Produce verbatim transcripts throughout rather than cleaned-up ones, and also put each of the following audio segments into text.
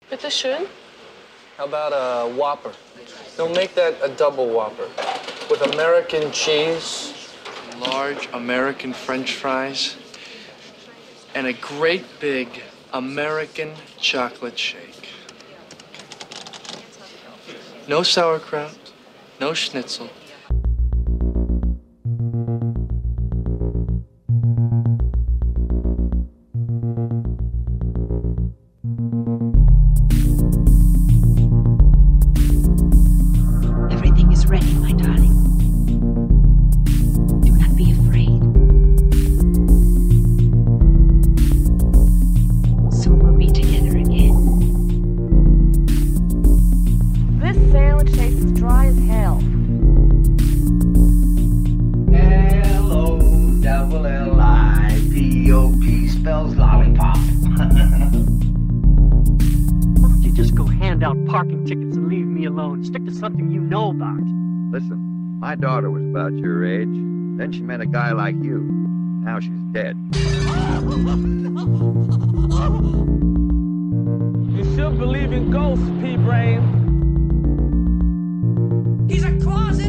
Bitte schön. How about a Whopper? They'll make that a double Whopper with American cheese, large American French fries, and a great big American chocolate shake. No sauerkraut, no schnitzel. Everything is ready, my darling. Do not be afraid. Soon we'll be together again. This sandwich tastes as dry as hell. L O double L I P O P spells lollipop. Why don't you just go hand out parking tickets and leave me alone? Stick to something you know about. Listen, my daughter was about your age. Then she met a guy like you. Now she's dead. You should believe in ghosts, P-Brain. He's a closet!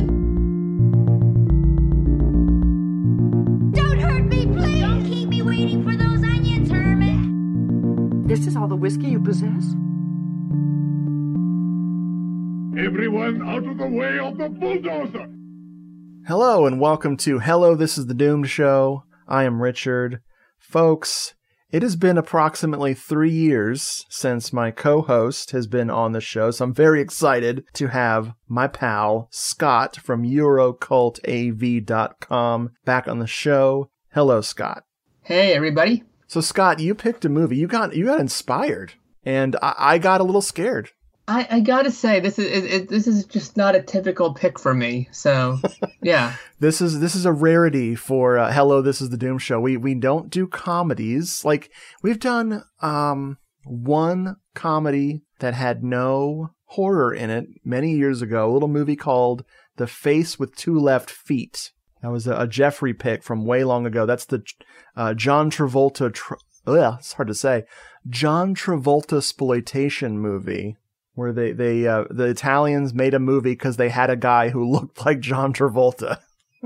Don't hurt me, please! Don't keep me waiting for those onions, Herman! This is all the whiskey you possess? Everyone out of the way of the bulldozer! Hello and welcome to Hello, This is the Doomed Show. I am Richard. Folks, it has been approximately three years since my co-host has been on the show, so I'm very excited to have my pal, Scott from Eurocult A V dot com back on the show. Hello, Scott. Hey, everybody. So, Scott, you picked a movie. You got you got inspired, and I, I got a little scared. I, I gotta say, this is it, it, this is just not a typical pick for me. So, yeah. This is this is a rarity for uh, Hello, This is the Doom Show. We we don't do comedies. Like, we've done um one comedy that had no horror in it many years ago. A little movie called The Face with Two Left Feet. That was a, a Jeffrey pick from way long ago. That's the uh, John Travolta. Tra- ugh, it's hard to say. John Travolta exploitation movie. Where they, they uh, the Italians made a movie because they had a guy who looked like John Travolta.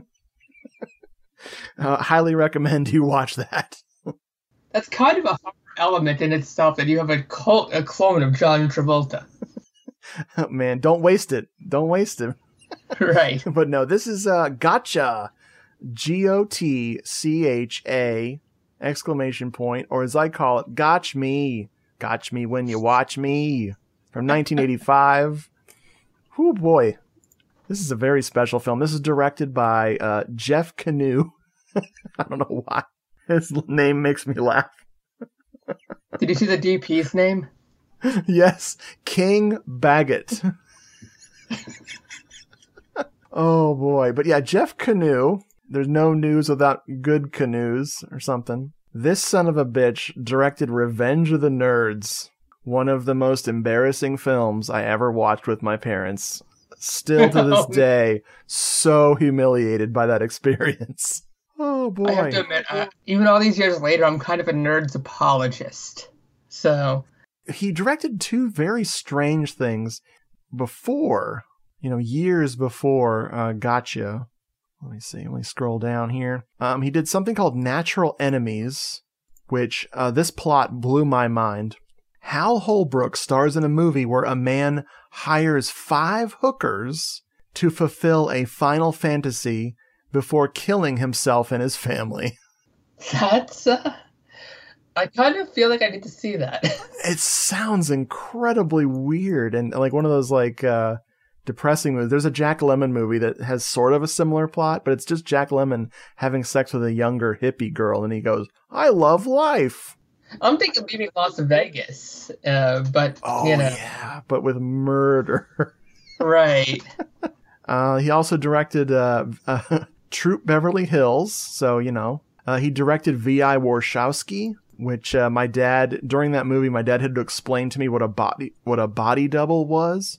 uh, highly recommend you watch that. That's kind of a horror element in itself that you have a cult, a clone of John Travolta. Oh, man, don't waste it. Don't waste it. Right. But no, this is uh, Gotcha. G O T C H A exclamation point, or as I call it, Gotch me. Gotch me when you watch me. From nineteen eighty-five. Oh boy. This is a very special film. This is directed by uh, Jeff Canoe. I don't know why. His name makes me laugh. Did you see the D P's name? Yes. King Baggett. Oh boy. But yeah, Jeff Canoe. There's no news without good canoes or something. This son of a bitch directed Revenge of the Nerds. One of the most embarrassing films I ever watched with my parents. Still to this day, so humiliated by that experience. Oh, boy. I have to admit, uh, even all these years later, I'm kind of a Nerds apologist. So. He directed two very strange things before, you know, years before uh, Gotcha. Let me see. Let me scroll down here. Um, he did something called Natural Enemies, which uh, this plot blew my mind. Hal Holbrook stars in a movie where a man hires five hookers to fulfill a final fantasy before killing himself and his family. That's, uh, I kind of feel like I need to see that. It sounds incredibly weird and like one of those like uh, depressing movies. There's a Jack Lemmon movie that has sort of a similar plot, but it's just Jack Lemmon having sex with a younger hippie girl and he goes, "I love life." I'm thinking maybe Las Vegas, uh, but, oh, you know. yeah, but with murder. Right. Uh, he also directed uh, uh, Troop Beverly Hills, so, you know. Uh, he directed V I Warshawski, which uh, my dad, during that movie, my dad had to explain to me what a body what a body double was.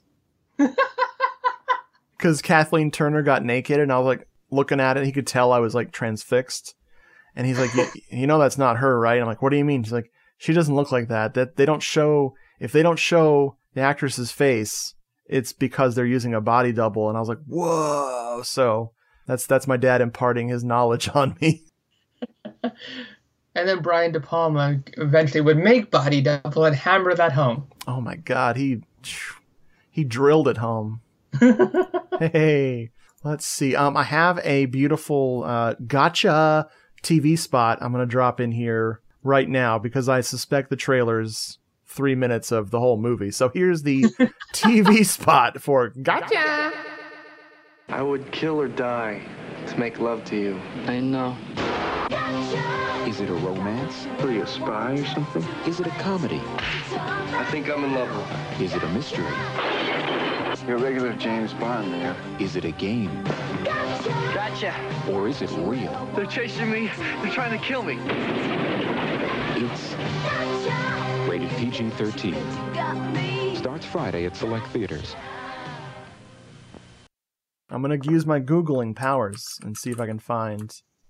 Because Kathleen Turner got naked, and I was like, looking at it, he could tell I was like transfixed. And he's like, you, you know that's not her, right? I'm like, what do you mean? She's like, she doesn't look like that. That they don't show if they don't show the actress's face, it's because they're using a body double. And I was like, whoa. So that's that's my dad imparting his knowledge on me. And then Brian De Palma eventually would make Body Double and hammer that home. Oh my God, he he drilled it home. Hey, let's see. Um, I have a beautiful uh, gotcha T V spot I'm going to drop in here right now because I suspect the trailer's three minutes of the whole movie. So here's the T V spot for Gotcha! I would kill or die to make love to you. I know. Is it a romance? Are you a spy or something? Is it a comedy? I think I'm in love with her. Is it a mystery? You're a regular James Bond, man. Is it a game? Gotcha. Or is it real? They're chasing me. They're trying to kill me. It's rated P G thirteen. Starts Friday at select theaters. I'm going to use my Googling powers and see if I can find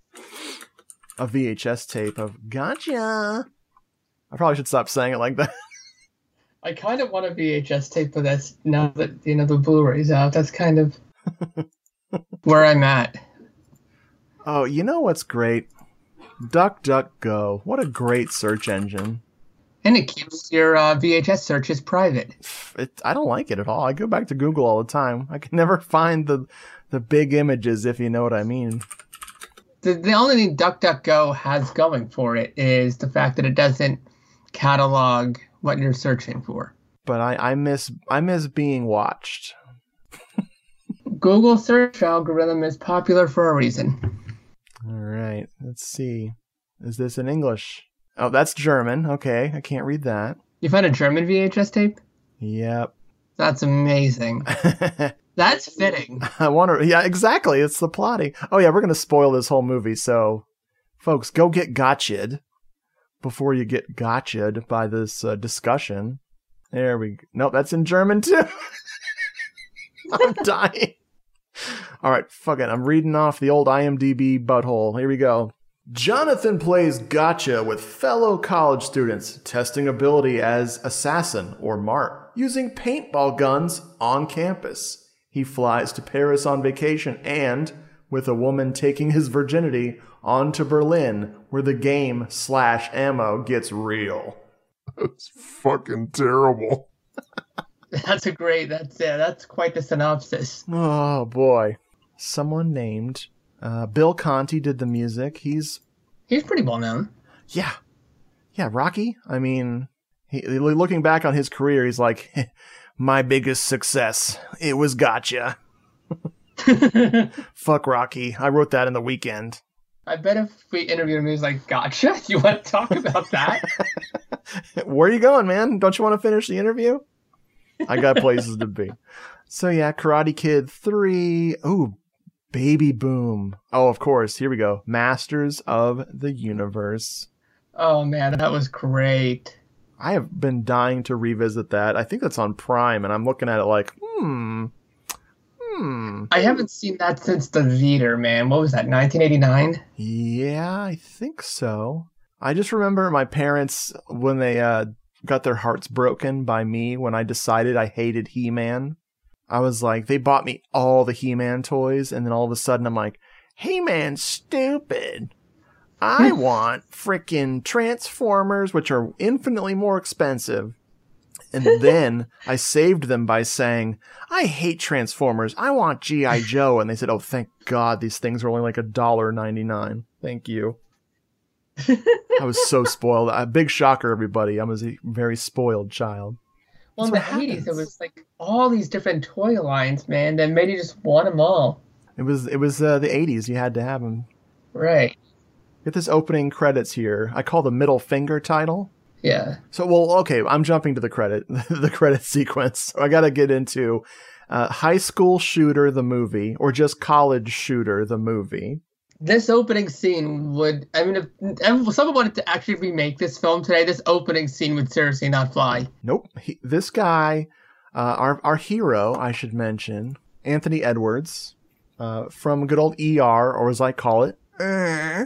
a V H S tape of Gotcha. I probably should stop saying it like that. I kind of want a V H S tape of this now that, you know, the Blu-ray's out. That's kind of where I'm at. Oh, you know what's great? DuckDuckGo. What a great search engine. And it keeps your uh, V H S searches private. It, I don't like it at all. I go back to Google all the time. I can never find the the big images, if you know what I mean. The, the only thing DuckDuckGo has going for it is the fact that it doesn't catalog what you're searching for. But I, I miss I miss being watched. Google search algorithm is popular for a reason. All right, let's see. Is this in English? Oh, that's German. Okay, I can't read that. You found a German V H S tape? Yep. That's amazing. That's fitting. I wonder. Yeah, exactly. It's the plotting. Oh yeah, we're gonna spoil this whole movie. So, folks, go get gotcha'd before you get gotcha'd by this uh, discussion. There we go. Nope, that's in German too. I'm dying. All right, fuck it. I'm reading off the old I M D B butthole. Here we go. Jonathan plays gotcha with fellow college students, testing ability as assassin or mart, using paintball guns on campus. He flies to Paris on vacation and, with a woman taking his virginity, on to Berlin, where the game slash ammo gets real. That's fucking terrible. That's a great, that's yeah, that's quite the synopsis. Oh boy. Someone named uh, Bill Conti did the music. He's He's pretty well known. Yeah. Yeah, Rocky. I mean, he, looking back on his career, he's like, my biggest success. It was Gotcha. Fuck Rocky. I wrote that in the weekend. I bet if we interviewed him, he was like, gotcha? You want to talk about that? Where are you going, man? Don't you want to finish the interview? I got places to be. So yeah, Karate Kid three. Ooh, Baby Boom. Oh, of course. Here we go. Masters of the Universe. Oh, man, that was great. I have been dying to revisit that. I think that's on Prime, and I'm looking at it like, hmm. Hmm. I haven't seen that since the Vader, man. What was that, nineteen eighty-nine? Yeah, I think so. I just remember my parents, when they uh, got their hearts broken by me when I decided I hated He-Man. I was like, they bought me all the He-Man toys, and then all of a sudden I'm like, He-Man's stupid. I want frickin' Transformers, which are infinitely more expensive. And then I saved them by saying, I hate Transformers. I want G I. Joe. And they said, oh, thank God these things are only like a dollar ninety-nine. Thank you. I was so spoiled. A big shocker, everybody. I was a very spoiled child. Well, in the eighties, there was like all these different toy lines, man, that made you just want them all. It was it was uh, the eighties. You had to have them. Right. Get this opening credits here. I call the middle finger title. Yeah. So, well, okay, I'm jumping to the credit, the credit sequence. So I got to get into uh, High School Shooter, the movie, or just College Shooter, the movie. This opening scene would, I mean, if, if someone wanted to actually remake this film today, this opening scene would seriously not fly. Nope. He, this guy, uh, our our hero, I should mention, Anthony Edwards, uh, from good old E R, or as I call it, uh,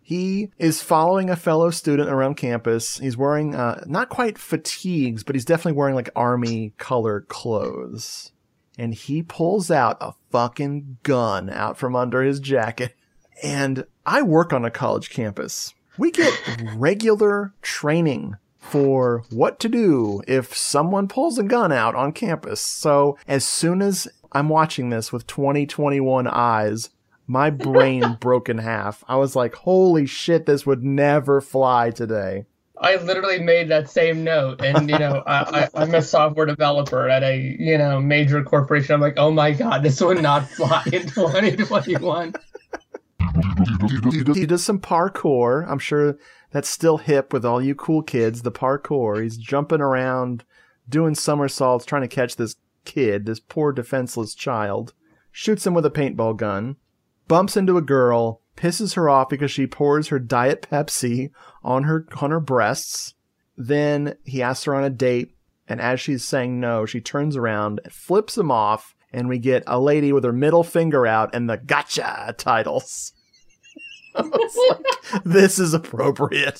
He is following a fellow student around campus. He's wearing, uh, not quite fatigues, but he's definitely wearing like army color clothes. And he pulls out a fucking gun out from under his jacket. And I work on a college campus. We get regular training for what to do if someone pulls a gun out on campus. So as soon as I'm watching this with twenty twenty-one eyes, my brain broke in half. I was like, holy shit, this would never fly today. I literally made that same note. And, you know, I, I, I'm a software developer at a, you know, major corporation. I'm like, oh my God, this would not fly in twenty twenty-one. He does some parkour. I'm sure that's still hip with all you cool kids, the parkour. He's jumping around, doing somersaults, trying to catch this kid, this poor defenseless child. Shoots him with a paintball gun. Bumps into a girl, pisses her off because she pours her Diet Pepsi on her on her breasts. Then he asks her on a date, and as she's saying no, she turns around, flips him off, and we get a lady with her middle finger out and the gotcha titles. I was like, this is appropriate.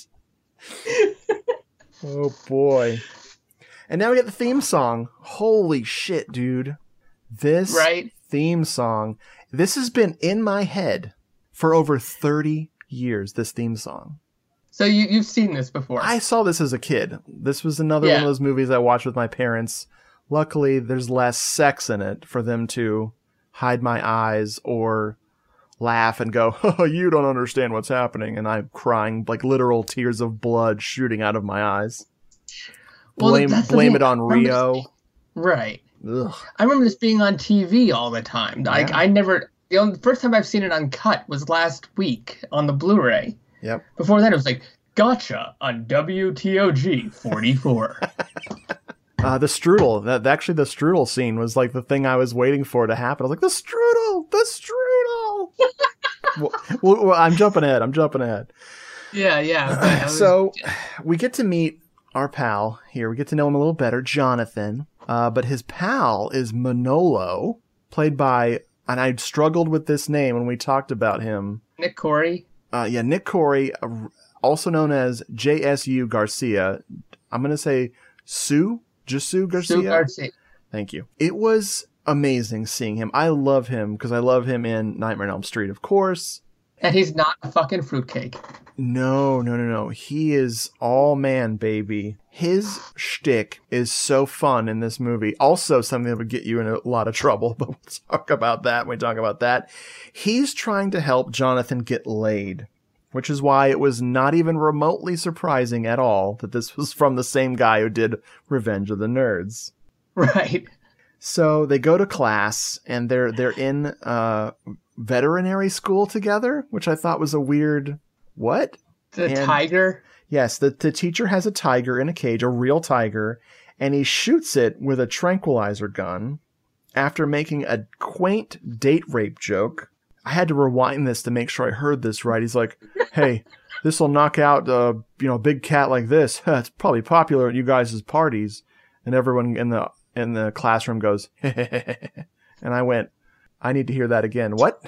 Oh boy. And now we get the theme song. Holy shit, dude. This right? theme song. This has been in my head for over thirty years, this theme song. So you, you've seen this before? I saw this as a kid. This was another yeah. one of those movies I watched with my parents. Luckily, there's less sex in it for them to hide my eyes or laugh and go, oh, you don't understand what's happening. And I'm crying like literal tears of blood shooting out of my eyes. Well, blame blame it on Rio. This, right. Ugh. I remember this being on T V all the time. Yeah. Like I never, the only, the first time I've seen it uncut was last week on the Blu-ray. Yep. Before that, it was like, gotcha on W T O G forty-four. Uh, the strudel, that actually the strudel scene was like the thing I was waiting for to happen. I was like, the strudel, the strudel. well, well, well, I'm jumping ahead. I'm jumping ahead. Yeah, yeah. Was... So we get to meet our pal here. We get to know him a little better, Jonathan. Uh, but his pal is Manolo, played by, and I struggled with this name when we talked about him. Nick Corey. Uh, yeah, Nick Corey, uh, also known as J S U Garcia. I'm going to say Sue. Jesu Garcia? Sue Garcia. Thank you. It was amazing seeing him. I love him because I love him in Nightmare on Elm Street, of course. And he's not a fucking fruitcake. No, no, no, no. He is all man, baby. His shtick is so fun in this movie. Also something that would get you in a lot of trouble, but we'll talk about that when we talk about that. He's trying to help Jonathan get laid, which is why it was not even remotely surprising at all that this was from the same guy who did Revenge of the Nerds. Right. So they go to class, and they're they're in uh, veterinary school together, which I thought was a weird... What? The and, tiger? Yes, the, the teacher has a tiger in a cage, a real tiger, and he shoots it with a tranquilizer gun after making a quaint date rape joke. I had to rewind this to make sure I heard this right. He's like, hey, this will knock out uh, you know, a big cat like this. It's probably popular at you guys' parties. And everyone in the in the classroom goes, and I went, I need to hear that again. What?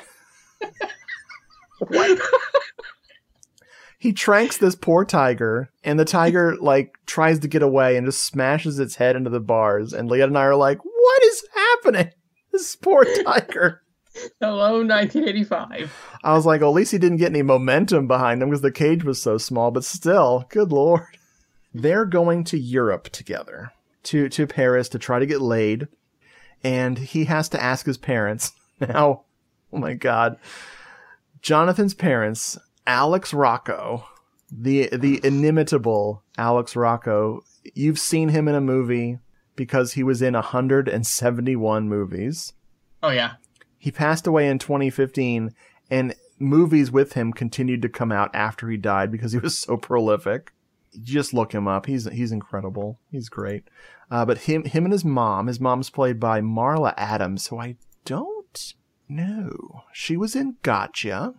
What? He tranks this poor tiger, and the tiger, like, tries to get away and just smashes its head into the bars. And Leah and I are like, what is happening? This poor tiger. Hello, nineteen eighty-five. I was like, well, at least he didn't get any momentum behind him because the cage was so small, but still, good Lord. They're going to Europe together, to, to Paris to try to get laid. And he has to ask his parents. Now, oh my God. Jonathan's parents... Alex Rocco, the the inimitable Alex Rocco. You've seen him in a movie because he was in one hundred seventy-one movies. Oh, yeah. He passed away in twenty fifteen, and movies with him continued to come out after he died because he was so prolific. Just look him up. He's he's incredible. He's great. Uh, but him him and his mom, his mom's played by Marla Adams, who I don't know. She was in Gotcha.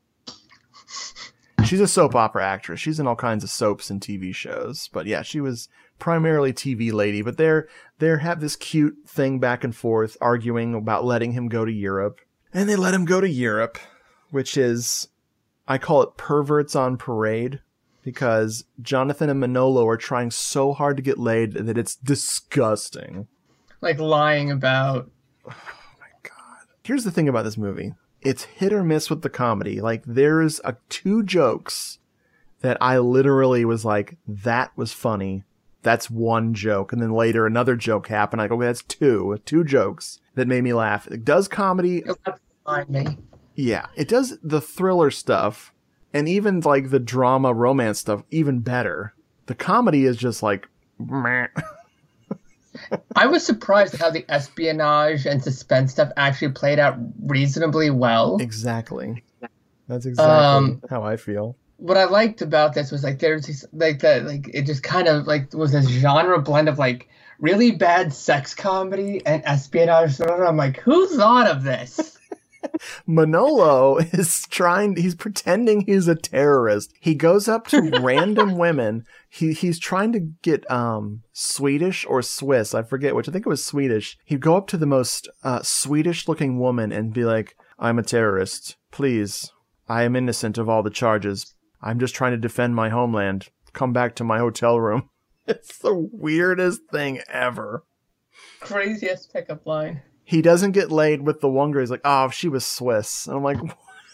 She's a soap opera actress. She's in all kinds of soaps and T V shows. But yeah, she was primarily T V lady. But they're they have this cute thing back and forth, arguing about letting him go to Europe. And they let him go to Europe, which is I call it perverts on parade because Jonathan and Manolo are trying so hard to get laid that it's disgusting. Like lying about. Oh my God. Here's the thing about this movie. It's hit or miss with the comedy. Like there's a, two jokes that I literally was like, that was funny. That's one joke. And then later another joke happened. I go, okay, that's two. Two jokes that made me laugh. It does comedy. Remind me. Yeah, it does the thriller stuff and even like the drama romance stuff even better. The comedy is just like meh. I was surprised at how the espionage and suspense stuff actually played out reasonably well. Exactly. That's exactly um, how I feel. What I liked about this was like there's these, like that like it just kind of like was this genre blend of like really bad sex comedy and espionage. I'm like, who thought of this? Manolo is trying, he's pretending he's a terrorist. He goes up to random women. He He's trying to get um Swedish or Swiss, I forget which, I think it was Swedish. He'd go up to the most uh, Swedish looking woman and be like, I'm a terrorist. Please, I am innocent of all the charges. I'm just trying to defend my homeland. Come back to my hotel room. It's the weirdest thing ever. Craziest pickup line. He doesn't get laid with the one girl. He's like, oh, she was Swiss. And I'm like,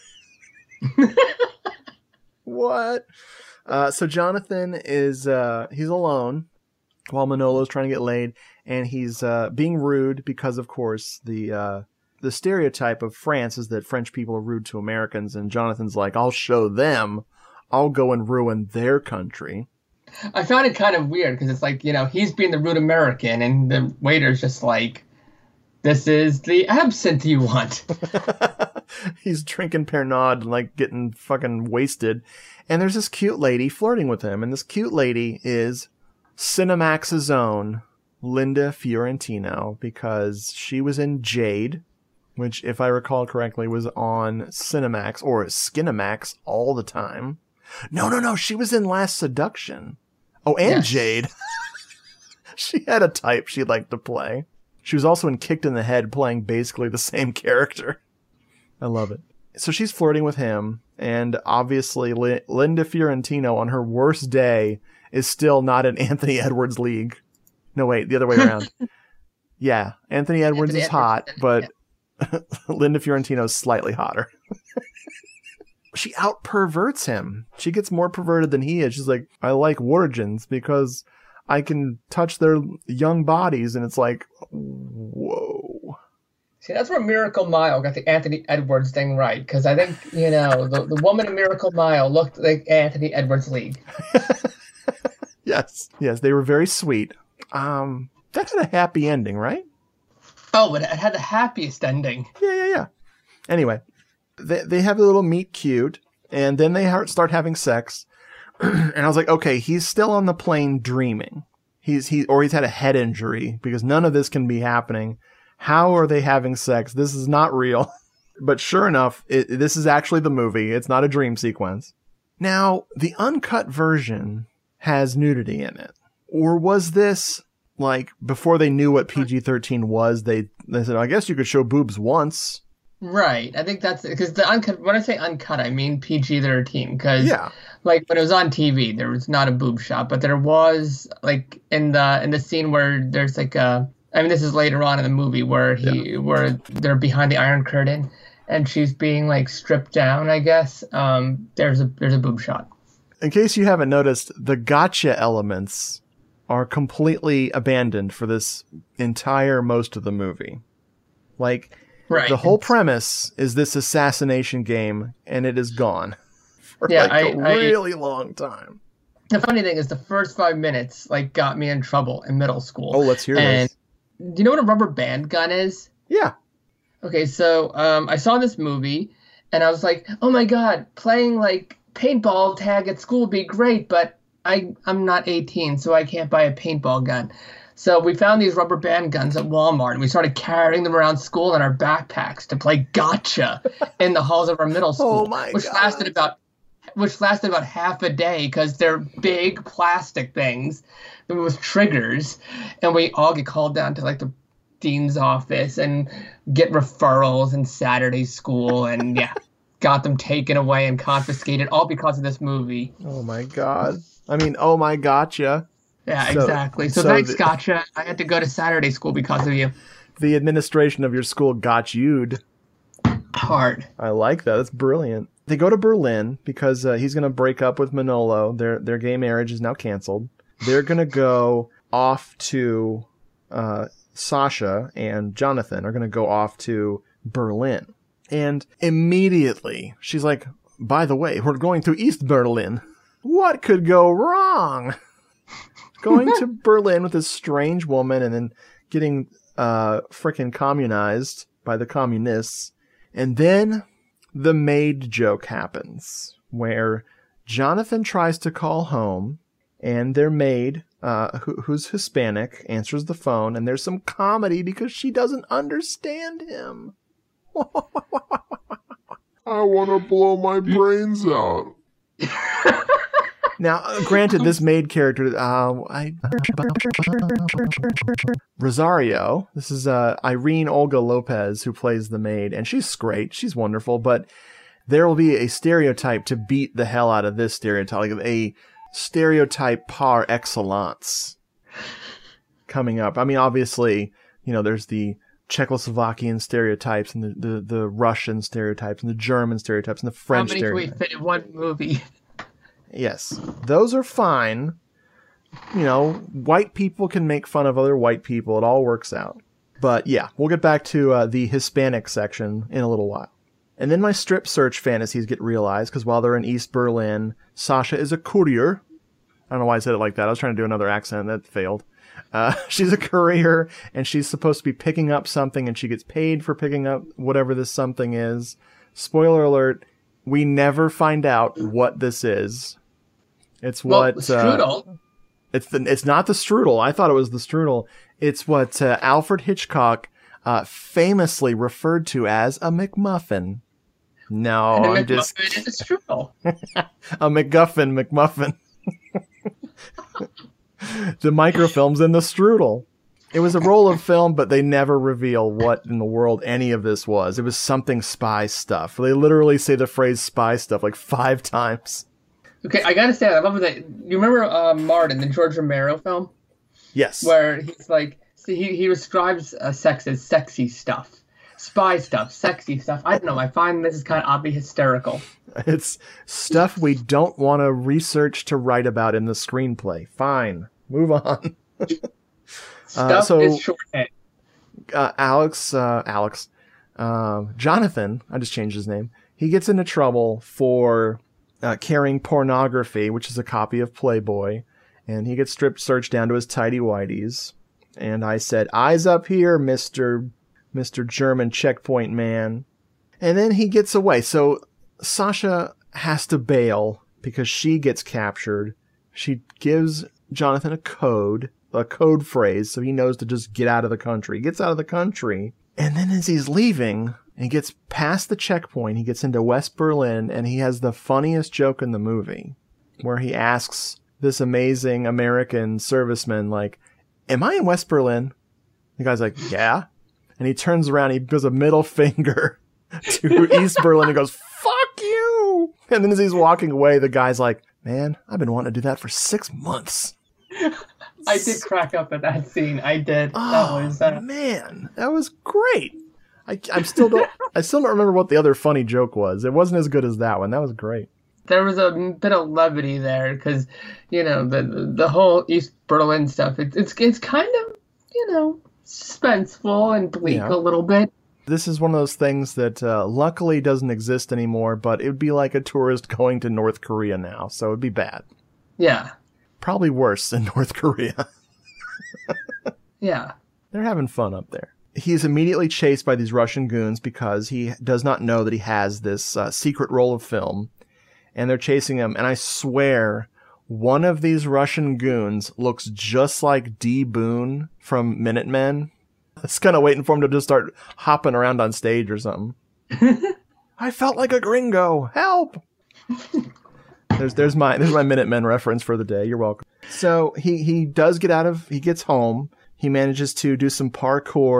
what? Uh, so Jonathan is, uh, he's alone while Manolo's trying to get laid. And he's uh, being rude because, of course, the uh, the stereotype of France is that French people are rude to Americans. And Jonathan's like, I'll show them. I'll go and ruin their country. I found it kind of weird because it's like, you know, he's being the rude American and the waiter's just like, this is the absinthe you want. He's drinking Pernod and like getting fucking wasted. And there's this cute lady flirting with him. And this cute lady is Cinemax's own Linda Fiorentino because she was in Jade, which if I recall correctly was on Cinemax or Skinemax all the time. No, no, no. She was in Last Seduction. Oh, and yes. Jade. She had a type she liked to play. She was also in Kicked in the Head playing basically the same character. I love it. So she's flirting with him. And obviously Li- Linda Fiorentino on her worst day is still not in Anthony Edwards' league. No, wait, the other way around. Yeah, Anthony Edwards Anthony is hot, Edwards, but yeah. Linda Fiorentino is slightly hotter. She out perverts him. She gets more perverted than he is. She's like, I like virgins because I can touch their young bodies. And it's like, whoa. See, that's where Miracle Mile got the Anthony Edwards thing right. Because I think, you know, the, the woman in Miracle Mile looked like Anthony Edwards' league. Yes. Yes, they were very sweet. Um, that had a happy ending, right? Oh, but it had the happiest ending. Yeah, yeah, yeah. Anyway. They they have a little meet cute, and then they start having sex. And I was like, okay, he's still on the plane dreaming. He's he or he's had a head injury because none of this can be happening. How are they having sex? This is not real. But sure enough, it, this is actually the movie. It's not a dream sequence. Now, the uncut version has nudity in it. Or was this like before they knew what P G thirteen was? They they said, I guess you could show boobs once. Right. I think that's because the uncut, when I say uncut, I mean P G thirteen. Because, yeah. like, when it was on T V, there was not a boob shot, but there was, like, in the in the scene where there's, like, a, I mean, this is later on in the movie where he, yeah. where they're behind the Iron Curtain and she's being, like, stripped down, I guess. Um, there's a, there's a boob shot. In case you haven't noticed, the gotcha elements are completely abandoned for this entire most of the movie. Like, right. The whole premise is this assassination game, and it is gone for yeah, like a I, really I, long time. The funny thing is, the first five minutes like got me in trouble in middle school. Oh, let's hear and this. Do you know what a rubber band gun is? Yeah. Okay, so um, I saw this movie, and I was like, "Oh my god, playing like paintball tag at school would be great," but I I'm not eighteen, so I can't buy a paintball gun. So we found these rubber band guns at Walmart, and we started carrying them around school in our backpacks to play gotcha in the halls of our middle school, oh my which God. lasted about which lasted about half a day because they're big plastic things with triggers, and we all get called down to like the dean's office and get referrals in Saturday school, and yeah, got them taken away and confiscated, all because of this movie. Oh my god. I mean, oh my gotcha. Yeah, So- exactly. So, so thanks, the- Gotcha. I had to go to Saturday school because of you. The administration of your school got you'd. Hard. I like that. That's brilliant. They go to Berlin because uh, he's going to break up with Manolo. Their their gay marriage is now canceled. They're going to go off to uh, Sasha and Jonathan are going to go off to Berlin. And immediately she's like, by the way, we're going to East Berlin. What could go wrong? Going to Berlin with this strange woman and then getting uh, frickin' communized by the communists. And then the maid joke happens where Jonathan tries to call home and their maid, uh, who, who's Hispanic, answers the phone, and there's some comedy because she doesn't understand him. I want to blow my brains out. Now, uh, granted, this maid character, uh, I, Rosario, this is uh, Irene Olga Lopez who plays the maid, and she's great, she's wonderful, but there will be a stereotype to beat the hell out of this stereotype, like a stereotype par excellence coming up. I mean, obviously, you know, there's the Czechoslovakian stereotypes and the, the, the Russian stereotypes and the German stereotypes and the French How many can we stereotypes. fit in one movie? Yes, those are fine. You know, white people can make fun of other white people. It all works out. But yeah, we'll get back to uh, the Hispanic section in a little while. And then my strip search fantasies get realized because while they're in East Berlin, Sasha is a courier. I don't know why I said it like that. I was trying to do another accent. That failed. Uh, she's a courier and she's supposed to be picking up something and she gets paid for picking up whatever this something is. Spoiler alert, we never find out what this is. It's Well, what strudel. Uh, it's the it's not the strudel. I thought it was the strudel. It's what uh, Alfred Hitchcock uh, famously referred to as a McMuffin. No, and a I'm McMuffin just is a strudel. a McGuffin McMuffin. The microfilm's in the strudel. It was a roll of film, but they never reveal what in the world any of this was. It was something spy stuff. They literally say the phrase spy stuff like five times. Okay, I gotta say, I love that. You remember uh, Martin, the George Romero film? Yes. Where he's like, see, he, he describes uh, sex as sexy stuff. Spy stuff, sexy stuff. I don't know, I find this is kind of oddly hysterical. It's stuff we don't want to research to write about in the screenplay. Fine. Move on. Stuff uh, so, is shorthand. Uh, Alex, uh, Alex, uh, Jonathan, I just changed his name. He gets into trouble for uh, carrying pornography, which is a copy of Playboy, and he gets strip searched down to his tidy whities. And I said, eyes up here, Mister Mister German checkpoint man. And then he gets away. So Sasha has to bail because she gets captured. She gives Jonathan a code, a code phrase, so he knows to just get out of the country. He gets out of the country, and then as he's leaving, and he gets past the checkpoint, he gets into West Berlin, and he has the funniest joke in the movie, where he asks this amazing American serviceman, like, am I in West Berlin? The guy's like, yeah. And he turns around, he gives a middle finger to East Berlin and goes, fuck you! And then as he's walking away, the guy's like, man, I've been wanting to do that for six months. I did crack up at that scene. I did. Oh, that was uh... man, that was great. I, I still don't. I still don't remember what the other funny joke was. It wasn't as good as that one. That was great. There was a bit of levity there because, you know, the the whole East Berlin stuff. It, it's it's kind of, you know, suspenseful and bleak Yeah. a little bit. This is one of those things that uh, luckily doesn't exist anymore. But it would be like a tourist going to North Korea now, so it'd be bad. Yeah. Probably worse than North Korea. Yeah. They're having fun up there. He's immediately chased by these Russian goons because he does not know that he has this uh, secret roll of film. And they're chasing him. And I swear, one of these Russian goons looks just like D. Boone from Minutemen. I was kind of waiting for him to just start hopping around on stage or something. I felt like a gringo. Help! There's there's my there's my Minutemen reference for the day. You're welcome. So he, he does get out of he gets home. He manages to do some parkour,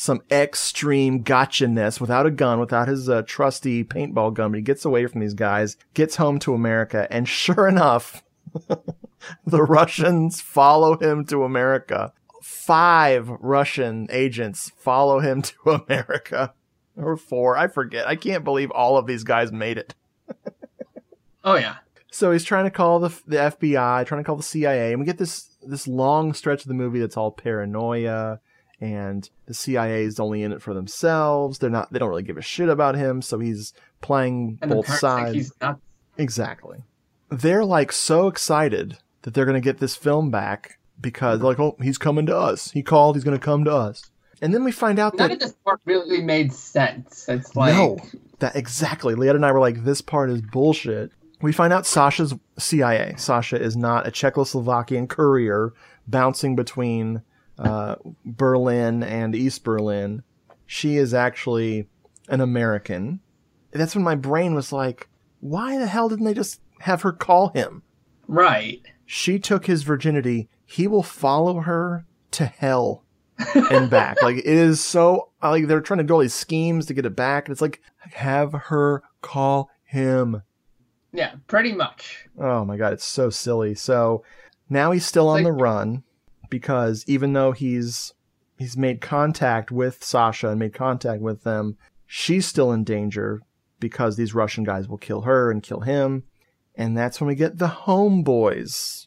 some extreme gotcha-ness without a gun, without his uh, trusty paintball gun. But he gets away from these guys, gets home to America, and sure enough, the Russians follow him to America. Five Russian agents follow him to America. Or four, I forget. I can't believe all of these guys made it. Oh, yeah. So he's trying to call the the F B I, trying to call the C I A, and we get this this long stretch of the movie that's all paranoia, and the C I A is only in it for themselves. They're not. They don't really give a shit about him. So he's playing and both sides. He's not. Exactly. They're like so excited that they're going to get this film back because they're like, oh, he's coming to us. He called. He's going to come to us. And then we find out None that of this part really made sense. It's like no, that exactly. Leah and I were like, this part is bullshit. We find out Sasha's C I A. Sasha is not a Czechoslovakian courier bouncing between uh, Berlin and East Berlin. She is actually an American. That's when my brain was like, why the hell didn't they just have her call him? Right. She took his virginity. He will follow her to hell and back. Like, it is so, like, they're trying to do all these schemes to get it back. And it's like, have her call him. Yeah, pretty much. Oh my God, it's so silly. So now he's still on like, the run because even though he's he's made contact with Sasha and made contact with them, she's still in danger because these Russian guys will kill her and kill him. And that's when we get the homeboys.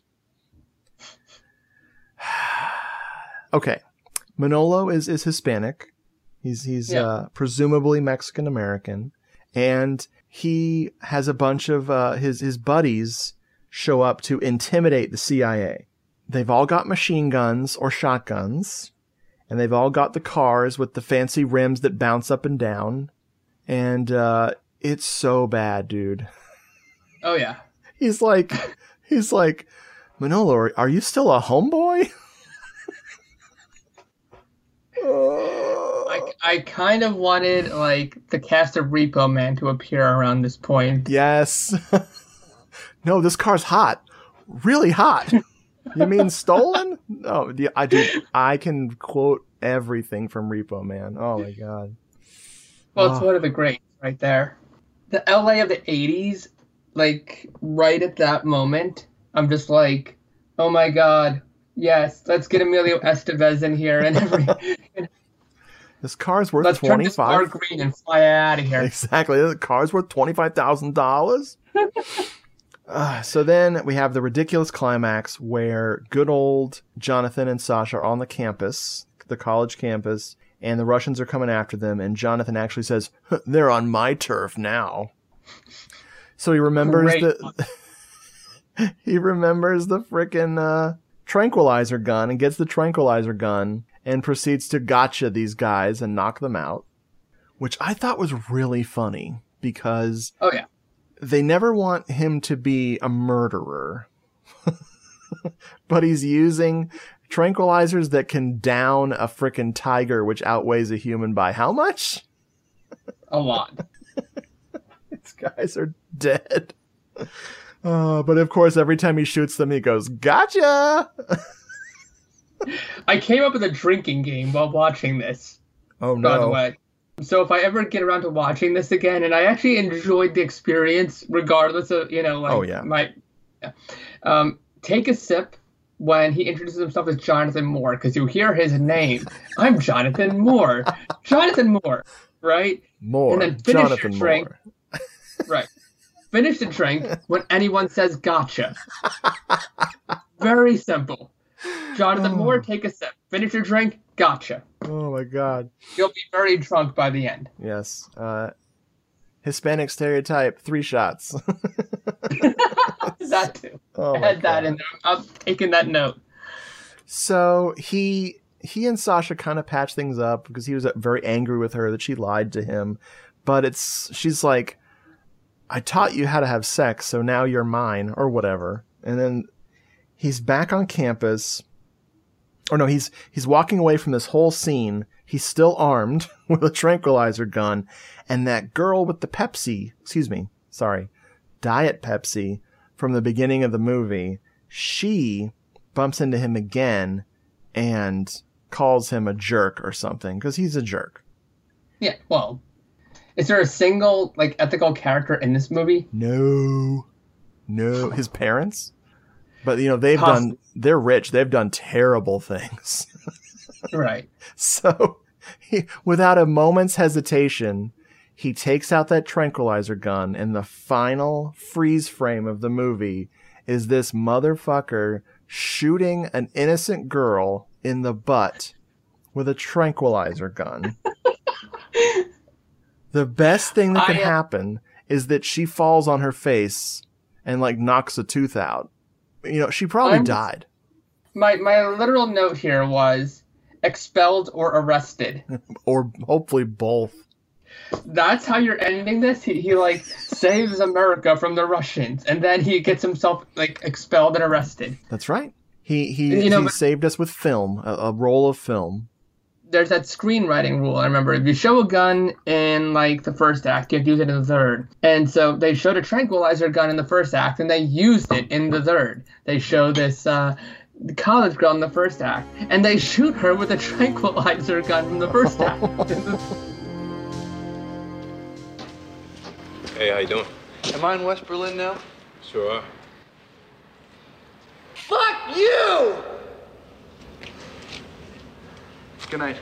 Okay. Manolo is, is Hispanic. He's he's yeah. uh, presumably Mexican American. And he has a bunch of uh, his, his buddies show up to intimidate the C I A. They've all got machine guns or shotguns, and they've all got the cars with the fancy rims that bounce up and down. And uh, it's so bad, dude. Oh, yeah. He's like, he's like, Manolo, are you still a homeboy? I, I kind of wanted, like, the cast of Repo Man to appear around this point. Yes. No, this car's hot. Really hot. You mean stolen? No, yeah, I do. I can quote everything from Repo Man. Oh, my God. Well, it's oh. one of the greats right there. The L A of the eighties, like, right at that moment, I'm just like, oh, my God. Yes, let's get Emilio Estevez in here and every. This car's worth let's twenty five. Let's turn this car green and fly out of here. Exactly, the car's worth twenty five thousand dollars. uh, so then we have the ridiculous climax where good old Jonathan and Sasha are on the campus, the college campus, and the Russians are coming after them. And Jonathan actually says, "They're on my turf now." So he remembers Great. the he remembers the frickin' uh, tranquilizer gun and gets the tranquilizer gun and proceeds to gotcha these guys and knock them out, which I thought was really funny because oh yeah, they never want him to be a murderer, but he's using tranquilizers that can down a frickin' tiger, which outweighs a human by how much? A lot. These guys are dead. Uh, but of course, every time he shoots them, he goes, gotcha! I came up with a drinking game while watching this. Oh, no. By the way. So if I ever get around to watching this again, and I actually enjoyed the experience regardless of, you know, like oh, yeah. my... Yeah. Um, take a sip when he introduces himself as Jonathan Moore, because you hear his name. I'm Jonathan Moore. Jonathan Moore, right? Moore. And then finish Jonathan your drink. Moore. Right. Finish the drink when anyone says gotcha. Very simple. Jonathan oh. Moore, take a sip. Finish your drink, gotcha. Oh my God. You'll be very drunk by the end. Yes. Uh, Hispanic stereotype, three shots. That too. Oh I had that in there. I'm taking that note. So he he and Sasha kind of patch things up because he was very angry with her that she lied to him. But it's she's like, I taught you how to have sex, so now you're mine, or whatever. And then he's back on campus. Or no, he's he's walking away from this whole scene. He's still armed with a tranquilizer gun. And that girl with the Pepsi, excuse me, sorry, Diet Pepsi from the beginning of the movie, she bumps into him again and calls him a jerk or something, because he's a jerk. Yeah, well, is there a single, like, ethical character in this movie? No. No. His parents? But, you know, they've Possibly. done, they're rich. They've done terrible things. Right. So, he, without a moment's hesitation, he takes out that tranquilizer gun, and the final freeze frame of the movie is this motherfucker shooting an innocent girl in the butt with a tranquilizer gun. The best thing that can I, uh, happen is that she falls on her face and, like, knocks a tooth out. You know, she probably I'm- died. My my literal note here was expelled or arrested. Or hopefully both. That's how you're ending this? He, he like, saves America from the Russians, and then he gets himself, like, expelled and arrested. That's right. He he, You know, he but- saved us with film, a, a roll of film. There's that screenwriting rule. I remember if you show a gun in, like, the first act, you have to use it in the third. And so they showed a tranquilizer gun in the first act, and they used it in the third. They show this uh, college girl in the first act, and they shoot her with a tranquilizer gun from the first act. Hey, how you doing? Am I in West Berlin now? Sure. Fuck you! Good night.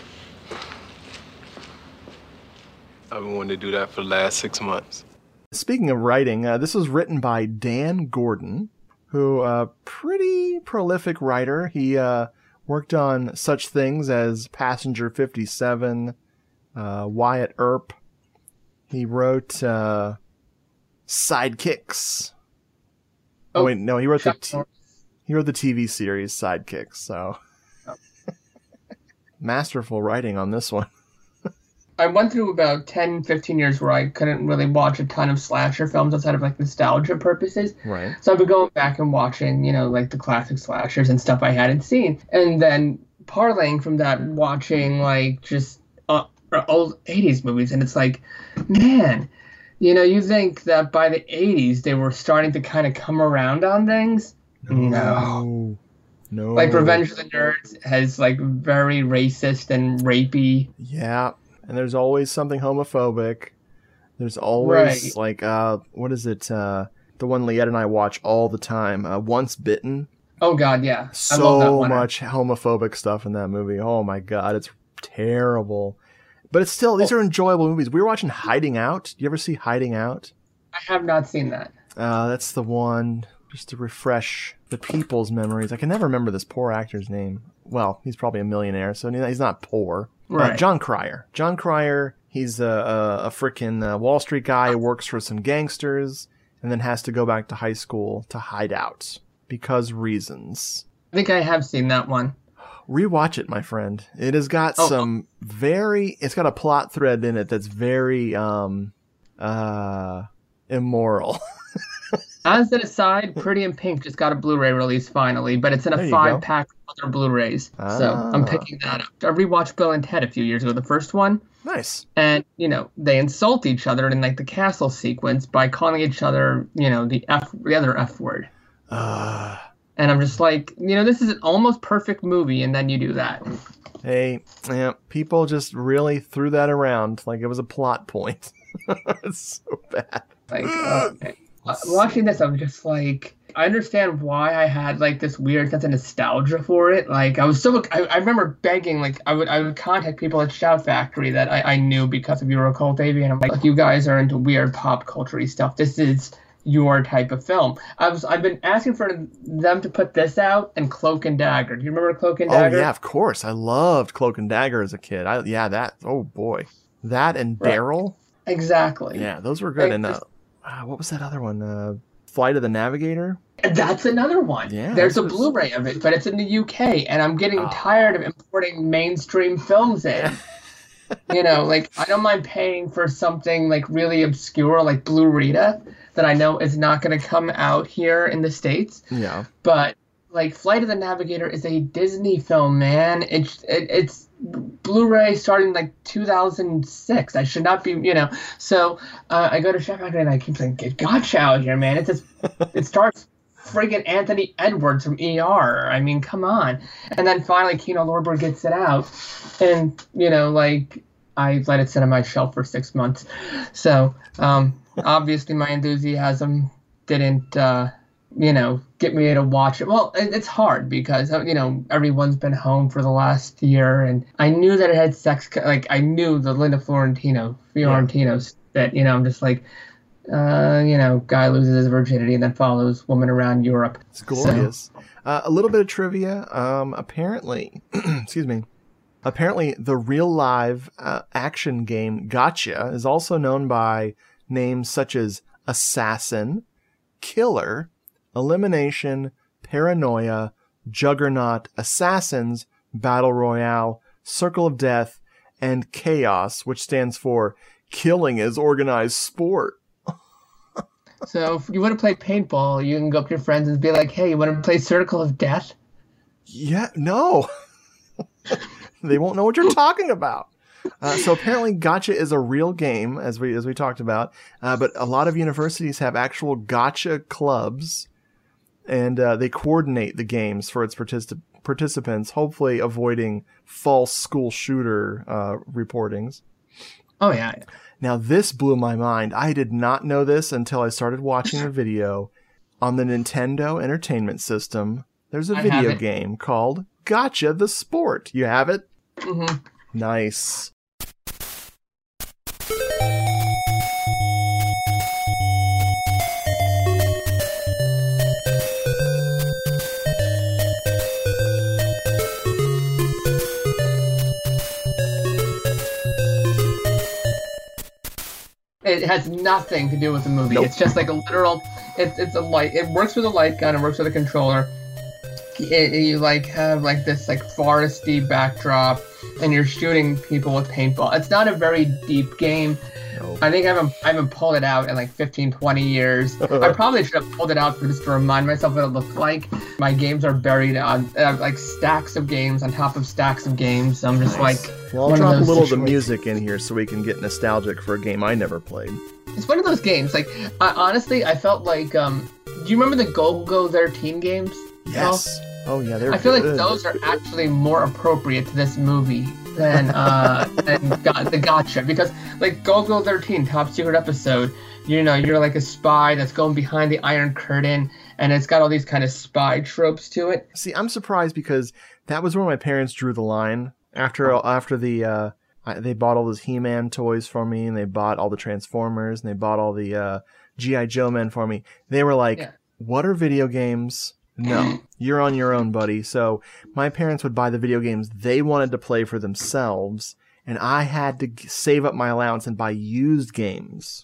I've been wanting to do that for the last six months. Speaking of writing, uh, this was written by Dan Gordon, who uh pretty prolific writer. He uh, worked on such things as Passenger fifty-seven, uh, Wyatt Earp. He wrote uh, Sidekicks. Oh, Oh, wait, no, he wrote the Chuck t- Norris. he wrote the T V series Sidekicks. So masterful writing on this one. I went through about ten, fifteen years where I couldn't really watch a ton of slasher films outside of, like, nostalgia purposes. Right. So I've been going back and watching, you know, like, the classic slashers and stuff I hadn't seen. And then parlaying from that, watching, like, just uh, old eighties movies. And it's like, man, you know, you think that by the eighties they were starting to kind of come around on things. No. No. Like, Revenge of the Nerds has, like, very racist and rapey. Yeah. And there's always something homophobic. There's always, Right. like, uh, what is it? Uh, the one Liette and I watch all the time. Uh, Once Bitten. Oh, God, yeah. I love that So one. much homophobic stuff in that movie. Oh, my God. It's terrible. But it's still, these are enjoyable movies. We were watching Hiding Out. Do you ever see Hiding Out? I have not seen that. Uh, that's the one, just to refresh the people's memories. I can never remember this poor actor's name. Well, he's probably a millionaire, so he's not poor. Right. Uh, John Cryer. John Cryer, he's a, a, a freaking uh, Wall Street guy who works for some gangsters and then has to go back to high school to hide out because reasons. I think I have seen that one. Rewatch it, my friend. It has got Oh. some very, it's got a plot thread in it that's very, um, uh, immoral. As an aside, Pretty in Pink just got a Blu-ray release finally, but it's in There a you five-pack of other Blu-rays. So I'm Ah. picking that up. I rewatched Bill and Ted a few years ago, the first one. Nice. And, you know, they insult each other in, like, the castle sequence by calling each other, you know, the F, the other F word. Uh, And I'm just like, you know, this is an almost perfect movie, and then you do that. hey, yeah, people just really threw that around like it was a plot point. It's so bad. Like, okay. Uh, watching this, I'm just like, I understand why I had, like, this weird sense of nostalgia for it. Like, I was so, I, I remember begging, like, I would I would contact people at Shout Factory that I, I knew because of your occult A V, and I'm like, you guys are into weird pop culture-y stuff. This is your type of film. I was, I've been asking for them to put this out and Cloak and Dagger. Do you remember Cloak and Oh Dagger? yeah, of course. I loved Cloak and Dagger as a kid. I, yeah, that. Oh boy, that and Right. Daryl. Exactly. Yeah, those were good. Like, And uh, this- uh, what was that other one? Uh, Flight of the Navigator. That's another one. Yeah, There's a this was- Blu-ray of it, but it's in the U K, and I'm getting Oh. tired of importing mainstream films in. You know, like, I don't mind paying for something, like, really obscure, like Blue Rita, that I know is not going to come out here in the States. Yeah. But, like, Flight of the Navigator is a Disney film, man. It's it, it's Blu-ray starting, like, two thousand six. I should not be, you know. So uh, I go to Chef Factory and I keep saying, get Gotcha out here, man. It just, it starts friggin' Anthony Edwards from E R. I mean, come on. And then finally, Kino Lorber gets it out, and you know, like I let it sit on my shelf for six months. So um, obviously, my enthusiasm didn't, uh, you know, get me to watch it. Well, it, it's hard because you know everyone's been home for the last year, and I knew that it had sex. Like I knew the Linda Fiorentino, Fiorentinos yeah. that you know. I'm just like. Uh, you know, guy loses his virginity and then follows woman around Europe. It's glorious. So. Uh, a little bit of trivia. Um, apparently, excuse me. Apparently, the real live uh, action game Gotcha is also known by names such as Assassin, Killer, Elimination, Paranoia, Juggernaut, Assassins, Battle Royale, Circle of Death, and Chaos, which stands for Killing is Organized Sport. So if you want to play paintball, you can go up to your friends and be like, hey, you want to play Circle of Death? Yeah, no. They won't know what you're talking about. Uh, so apparently Gotcha is a real game, as we as we talked about. Uh, but a lot of universities have actual Gotcha clubs, and uh, they coordinate the games for its particip- participants, hopefully avoiding false school shooter uh, reportings. Oh, yeah, yeah. Now, this blew my mind. I did not know this until I started watching a video. On the Nintendo Entertainment System, there's a I video have it. game called Gotcha the Sport. You have it? Mm-hmm. Nice. It has nothing to do with the movie. Nope. It's just like a literal. It's it's a light. It works with a light gun. It works with a controller. It, you like have like this like foresty backdrop, and you're shooting people with paintball. It's not a very deep game. Nope. I think I haven't I haven't pulled it out in like fifteen, twenty years. I probably should have pulled it out just to remind myself what it looked like. My games are buried on uh, like stacks of games on top of stacks of games. I'm just Nice. like. Well, I'll one drop of a those little of the situations. music in here so we can get nostalgic for a game I never played. It's one of those games. Like I, honestly, I felt like. Um, do you remember the Go-Go thirteen games? Yes. Oh yeah, they're I feel good. like those are actually more appropriate to this movie than uh than got, the Gotcha, because like Go-Go thirteen top secret episode, you know, you're like a spy that's going behind the Iron Curtain, and it's got all these kind of spy tropes to it. See, I'm surprised because that was where my parents drew the line after after the uh I, they bought all those He-Man toys for me, and they bought all the Transformers, and they bought all the uh G I. Joe men for me. They were like, Yeah. "What are video games?" No, you're on your own, buddy. So my parents would buy the video games they wanted to play for themselves, and I had to g- save up my allowance and buy used games.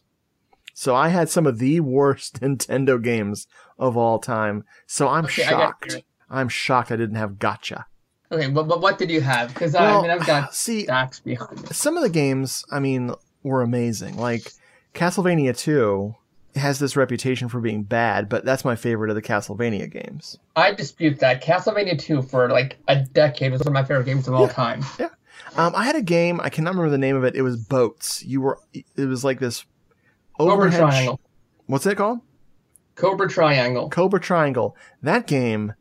So I had some of the worst Nintendo games of all time. So I'm Okay, I got shocked. you. I'm shocked I didn't have Gotcha. Okay, but, but what did you have? Because I Well, mean, I've got see, stacks behind it. some of the games, I mean, were amazing. Like Castlevania two has this reputation for being bad, but that's my favorite of the Castlevania games. I dispute that. Castlevania two for like a decade was one of my favorite games of all time. Yeah. Um, I had a game, I cannot remember the name of it. It was boats. You were, it was like this Cobra overhead. Triangle. What's that called? Cobra Triangle. Cobra Triangle. That game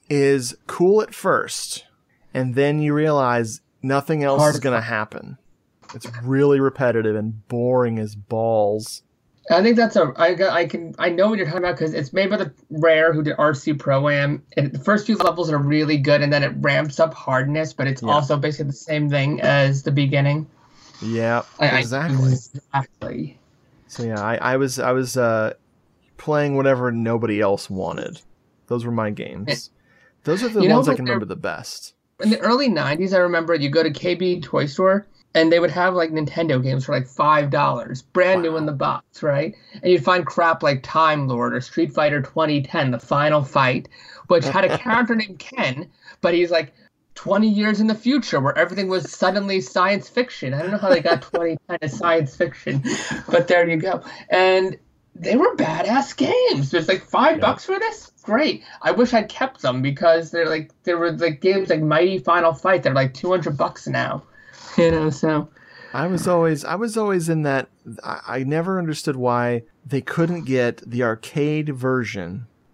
is cool at first, and then you realize nothing else Hard is going to happen. It's really repetitive and boring as balls. I think that's a. I got. I can. I know what you're talking about because it's made by the Rare who did R C Pro-Am. And the first few levels are really good, and then it ramps up hardness, but it's Yeah. also basically the same thing as the beginning. Yeah, I, exactly. I, exactly. So yeah, I, I was I was uh, playing whatever nobody else wanted. Those were my games. Those are the You know ones I what can they're- remember the best. In the early nineties, I remember you go to K B Toy Store, and they would have like Nintendo games for like five dollars, brand new in the box, right? And you'd find crap like Time Lord or Street Fighter twenty ten, The Final Fight, which had a character named Ken, but he's like twenty years in the future where everything was suddenly science fiction. I don't know how they got twenty ten as science fiction, but there you go. And they were badass games. There's like five Yeah. bucks for this? Great. I wish I'd kept them because they're like, there were like games like Mighty Final Fight. They're like two hundred bucks now. You know, so. I was always I was always in that I, I never understood why they couldn't get the arcade version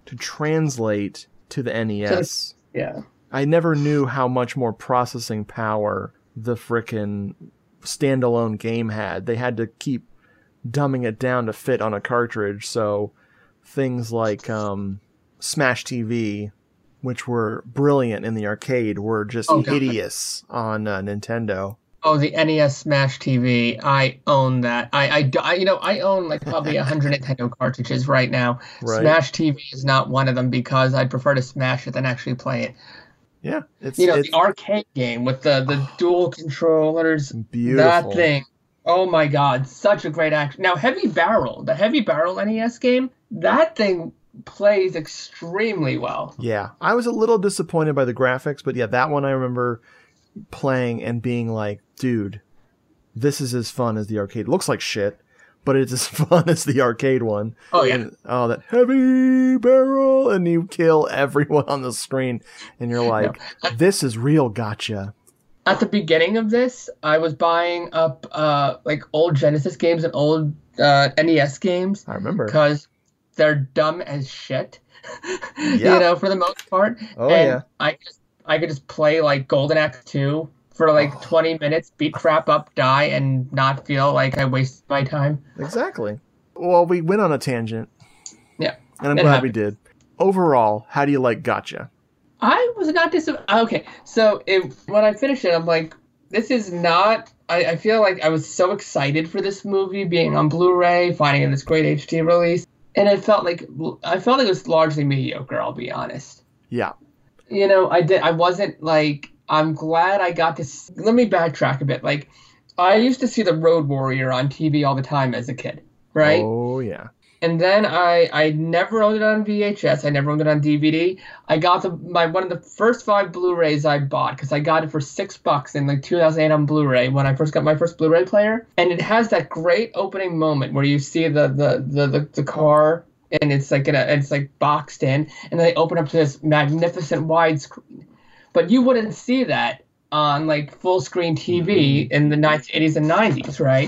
to translate to the N E S. Yeah. I never knew how much more processing power the frickin' standalone game had. They had to keep dumbing it down to fit on a cartridge, so things like um, Smash T V, which were brilliant in the arcade, were just Oh, hideous on uh, Nintendo. Oh, the N E S Smash T V. I own that. I, I, I you know, I own like probably one hundred Nintendo cartridges right now. Right. Smash T V is not one of them because I'd prefer to smash it than actually play it. Yeah. It's, you know, it's the arcade game with the, the dual controllers. beautiful. That thing. Oh my God, such a great action. Now, Heavy Barrel, the Heavy Barrel N E S game, that thing plays extremely well. Yeah. I was a little disappointed by the graphics, but yeah, that one I remember playing and being like, dude, this is as fun as the arcade. It looks like shit, but it's as fun as the arcade one. Oh, yeah. And, oh, that Heavy Barrel, and you kill everyone on the screen, and you're like, no. This is real gotcha. At the beginning of this, I was buying up uh, like old Genesis games and old uh, N E S games. I remember. Because they're dumb as shit, yep. you know, for the most part. Oh, and yeah. I, just, I could just play like Golden Axe two for like oh. twenty minutes, beat crap up, die, and not feel like I wasted my time. Exactly. Well, we went on a tangent. Yeah. And I'm glad happened. we did. Overall, how do you like Gotcha? I was not disappointed. Okay, so it, when I finished it, I'm like, this is not... I, I feel like I was so excited for this movie being on Blu-ray, finding in this great H D release, and it felt like... I felt like it was largely mediocre, I'll be honest. Yeah. You know, I did. I wasn't like... I'm glad I got to... Let me backtrack a bit. Like, I used to see The Road Warrior on T V all the time as a kid, right? Oh, yeah. And then I, I never owned it on V H S. I never owned it on D V D. I got the my one of the first five Blu-rays I bought because I got it for six bucks in like two thousand eight on Blu-ray when I first got my first Blu-ray player. And it has that great opening moment where you see the the the, the, the car and it's like in a, it's like boxed in, and then they open up to this magnificent widescreen. But you wouldn't see that on like full screen T V in the nineteen eighties and nineties, right?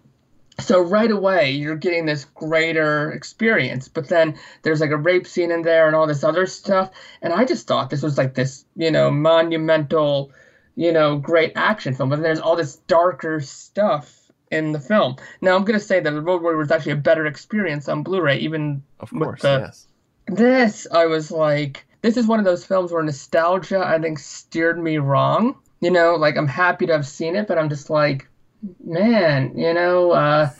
So right away, you're getting this greater experience. But then there's like a rape scene in there and all this other stuff. And I just thought this was like this, you know, monumental, you know, great action film. But then there's all this darker stuff in the film. Now, I'm going to say that The Road Warrior was actually a better experience on Blu-ray, even of course, the, yes. This, I was like, this is one of those films where nostalgia, I think, steered me wrong. You know, like, I'm happy to have seen it, but I'm just like, man, you know, uh,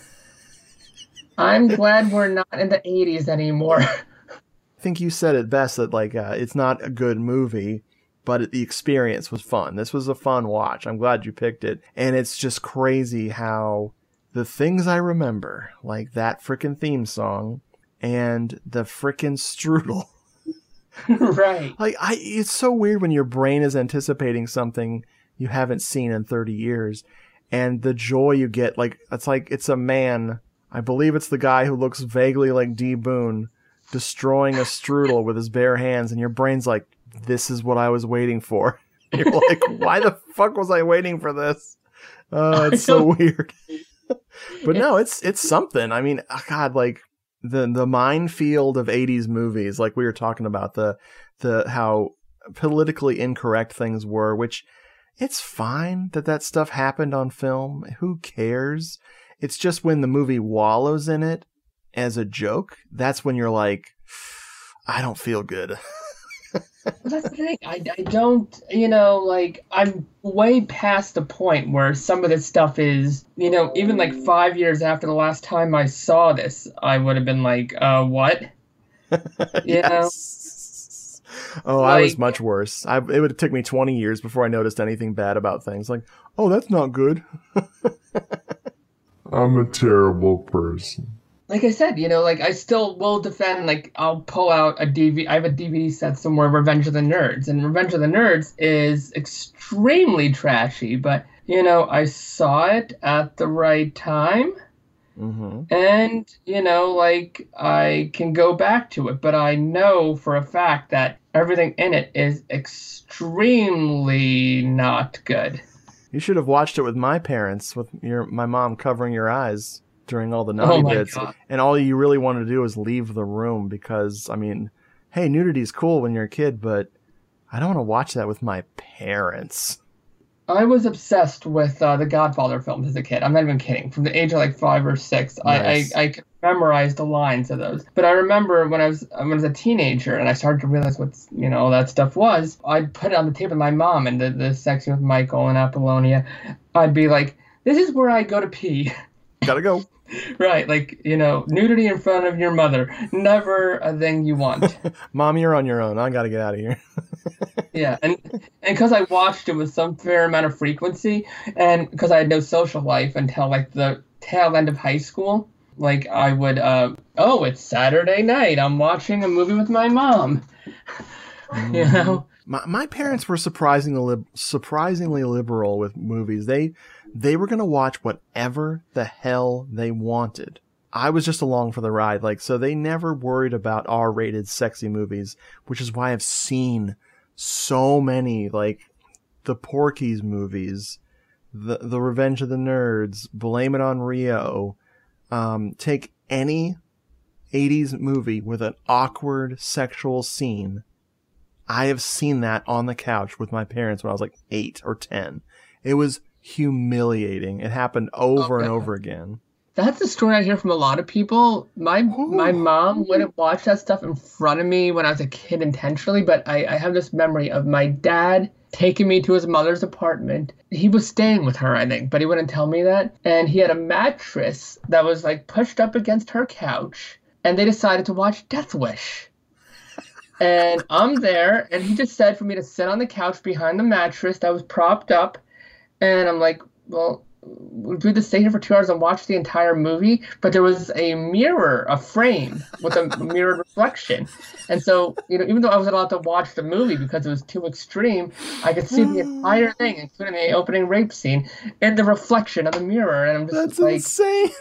I'm glad we're not in the eighties anymore. I think you said it best that, like, uh, it's not a good movie, but the experience was fun. This was a fun watch. I'm glad you picked it. And it's just crazy how the things I remember, like that frickin' theme song and the frickin' strudel. Right. Like, I, it's so weird when your brain is anticipating something you haven't seen in thirty years. And the joy you get, like, it's like it's a man, I believe it's the guy who looks vaguely like D. Boone, destroying a strudel with his bare hands, and your brain's like, this is what I was waiting for. And you're like, why the fuck was I waiting for this? Uh, it's so weird. But no, it's it's something. I mean, God, like, the the minefield of eighties movies, like we were talking about, the the how politically incorrect things were, which... It's fine that that stuff happened on film. Who cares? It's just when the movie wallows in it as a joke, that's when you're like, I don't feel good. Well, that's the thing. I, I don't, you know, like, I'm way past the point where some of this stuff is, you know, even like five years after the last time I saw this, I would have been like, uh, what? You know? Oh, like, I was much worse. I, it would have took me twenty years before I noticed anything bad about things. Like, oh, that's not good. I'm a terrible person. Like I said, you know, like, I still will defend, like, I'll pull out a D V D. I have a D V D set somewhere, Revenge of the Nerds. And Revenge of the Nerds is extremely trashy. But, you know, I saw it at the right time. Mm-hmm. And, you know, like, I can go back to it. But I know for a fact that everything in it is extremely not good. You should have watched it with my parents, with your my mom covering your eyes during all the naughty oh my bits. God. And all you really wanted to do was leave the room because, I mean, hey, nudity's cool when you're a kid, but I don't want to watch that with my parents. I was obsessed with uh, the Godfather films as a kid. I'm not even kidding. From the age of like five or six, Nice. I, I, I could memorize the lines of those. But I remember when I was when I was a teenager and I started to realize what you know all that stuff was, I'd put it on the tape with my mom and the, the section with Michael and Apollonia. I'd be like, this is where I go to pee. Gotta go. Right, like, you know, nudity in front of your mother. Never a thing you want. Mom, you're on your own. I gotta get out of here. Yeah, and and because I watched it with some fair amount of frequency, and because I had no social life until like the tail end of high school, like I would, uh, oh, it's Saturday night. I'm watching a movie with my mom. You know, My my parents were surprisingly lib- surprisingly liberal with movies. They they were gonna watch whatever the hell they wanted. I was just along for the ride, like so. They never worried about R-rated sexy movies, which is why I've seen so many, like the Porky's movies, the the Revenge of the Nerds, Blame It on Rio. Um, take any eighties movie with an awkward sexual scene. I have seen that on the couch with my parents when I was like eight or ten. It was humiliating. It happened over Okay. and over again. that's the story I hear from a lot of people. My my mom wouldn't watch that stuff in front of me when I was a kid intentionally, but I, I have this memory of my dad taking me to his mother's apartment. He was staying with her, I think, but he wouldn't tell me that. And he had a mattress that was like pushed up against her couch, and they decided to watch Death Wish. And I'm there, and he just said for me to sit on the couch behind the mattress that was propped up. And I'm like, well, we just stay here for two hours and watch the entire movie. But there was a mirror, a frame with a mirrored reflection. And so, you know, even though I wasn't allowed to watch the movie because it was too extreme, I could see the entire thing, including the opening rape scene, in the reflection of the mirror. And I'm just That's like, insane.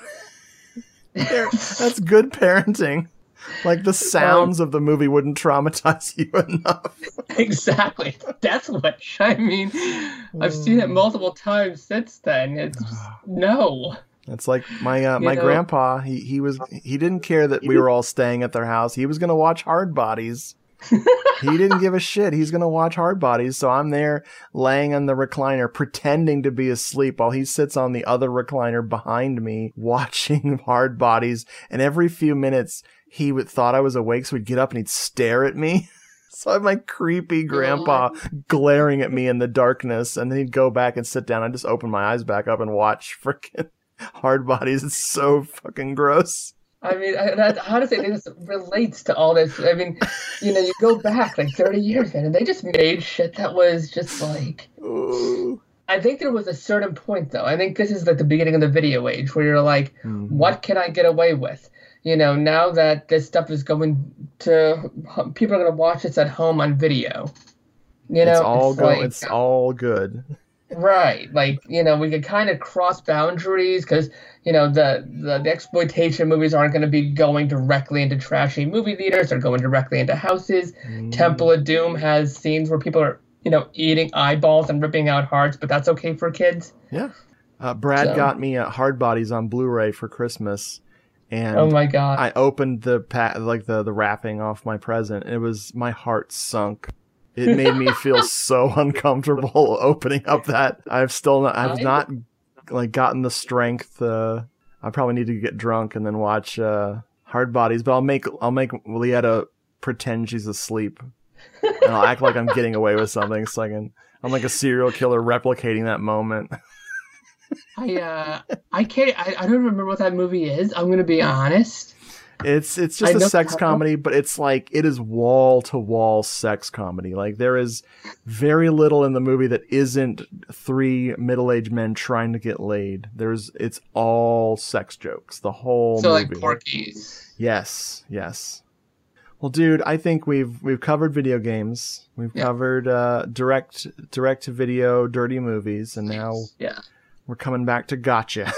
That's good parenting. Like the sounds of the movie wouldn't traumatize you enough. Exactly. Death Wish. I mean, I've seen it multiple times since then. It's just, no. It's like my uh, You my know- grandpa. He he was he didn't care that we were all staying at their house. He was gonna watch Hard Bodies. He didn't give a shit. He's gonna watch Hard Bodies. So I'm there laying on the recliner, pretending to be asleep, while he sits on the other recliner behind me, watching Hard Bodies. And every few minutes, he would thought I was awake, so he'd get up and he'd stare at me. So I have my creepy grandpa glaring at me in the darkness, and then he'd go back and sit down. I'd just open my eyes back up and watch freaking Hard Bodies. It's so fucking gross. I mean, I, that, honestly, this relates to all this. I mean, you know, you go back like thirty years, man, and they just made shit that was just like... Ooh. I think there was a certain point, though. I think this is like the beginning of the video age, where you're like, Mhm. what can I get away with? You know, now that this stuff is going to... People are going to watch this at home on video. You know, it's all it's go. like- It's all good. Right, like, you know, we could kind of cross boundaries because, you know, the, the, the exploitation movies aren't going to be going directly into trashy movie theaters. They're going directly into houses. Mm. Temple of Doom has scenes where people are, you know, eating eyeballs and ripping out hearts, but that's okay for kids. Yeah. Uh, Brad So- got me uh, Hard Bodies on Blu-ray for Christmas, and Oh my God. I opened the pa- like the the wrapping off my present. And it was my heart sunk. It made me feel so uncomfortable opening up that. I've still not. I've I- not like gotten the strength. Uh, I probably need to get drunk and then watch uh, Hard Bodies. But I'll make I'll make Leetta pretend she's asleep, and I'll act like I'm getting away with something. So I can. I'm like a serial killer replicating that moment. I, uh, I can't, I, I don't remember what that movie is. I'm going to be honest. It's it's just I a know- sex comedy, but it's like it is wall to wall sex comedy. Like there is very little in the movie that isn't three middle aged men trying to get laid. There's it's all sex jokes. The whole So, movie. like, Porky's. Yes, yes. Well, dude, I think we've we've covered video games. We've Yeah. covered uh, direct direct to video dirty movies, and now Yeah. we're coming back to gotcha.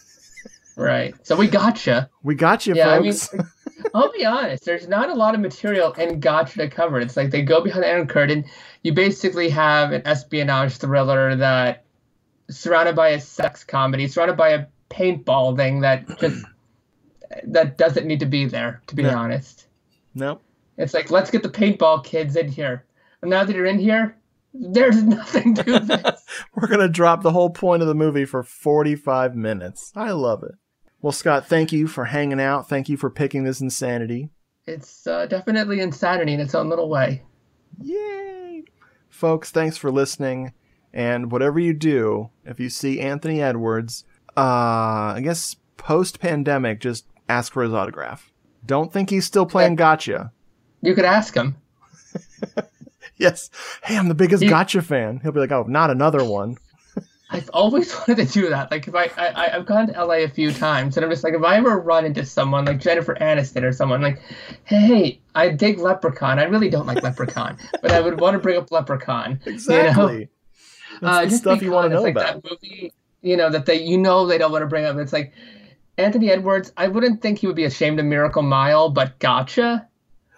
Right. So we gotcha. We got you, Yeah, I mean, folks. I'll be honest. There's not a lot of material in Gotcha to cover. It's like they go behind the Iron Curtain. You basically have an espionage thriller that surrounded by a sex comedy, surrounded by a paintball thing that just that doesn't need to be there. To be Yeah. honest. Nope. It's like, let's get the paintball kids in here. And now that you're in here, there's nothing to this. We're going to drop the whole point of the movie for forty-five minutes. I love it. Well, Scott, thank you for hanging out. Thank you for picking this insanity. It's uh, definitely insanity in its own little way. Yay! Folks, thanks for listening. And whatever you do, if you see Anthony Edwards, uh, I guess post-pandemic, just ask for his autograph. Don't think he's still playing yeah. gotcha. You could ask him. Yes. Hey, I'm the biggest he, gotcha fan. He'll be like, oh, not another one. I've always wanted to do that. Like, if I, I, I've gone to L A a few times, and I'm just like, if I ever run into someone like Jennifer Aniston or someone, like, hey, I dig Leprechaun. I really don't like Leprechaun, but I would want to bring up Leprechaun. Exactly. You know? uh, the just stuff you want to know like about. That movie, you know, that they, you know, they don't want to bring up. It's like, Anthony Edwards, I wouldn't think he would be ashamed of Miracle Mile, but gotcha.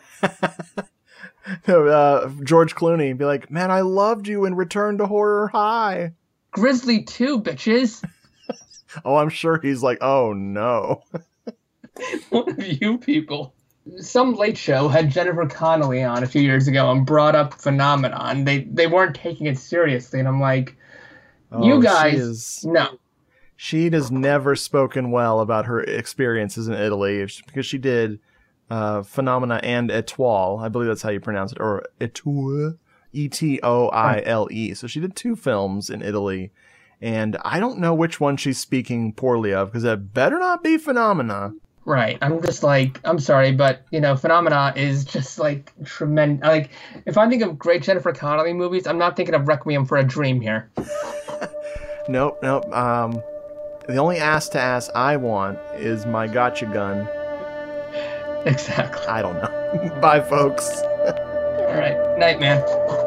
No, uh, George Clooney be like, man, I loved you in Return to Horror High. Grizzly two, bitches. Oh, I'm sure he's like, oh no. One of you people. Some Late Show had Jennifer Connelly on a few years ago and brought up Phenomenon. They they weren't taking it seriously, and I'm like, you oh, guys, she is, no. She has never spoken well about her experiences in Italy because she did uh, Phenomena and Étoile. I believe that's how you pronounce it, or Étoile. E T O I L E. So she did two films in Italy, and I don't know which one she's speaking poorly of, because it better not be Phenomena. Right. I'm just like, I'm sorry, but, you know, Phenomena is just, like, tremendous. Like, if I think of great Jennifer Connelly movies, I'm not thinking of Requiem for a Dream here. Nope, nope. Um, the only ass to ass I want is my gotcha gun. Exactly. I don't know. Bye, folks. All right. Night, man.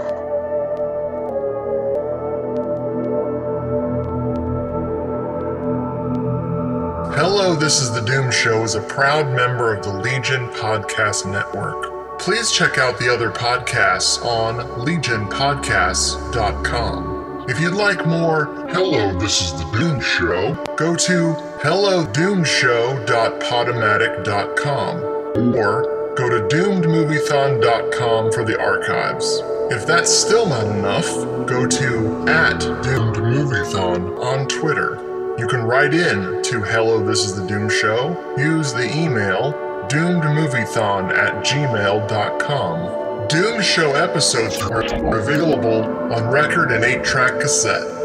Hello, This is the Doom Show is a proud member of the Legion Podcast Network. Please check out the other podcasts on legion podcasts dot com. If you'd like more Hello, This is the Doom Show, go to hello doom show dot podomatic dot com or go to doomed moviethon dot com for the archives. If that's still not enough, go to at doomed moviethon on Twitter. You can write in to Hello, This is the Doom Show. Use the email doomed moviethon at gmail dot com. Doom Show episodes are available on record and eight track cassette.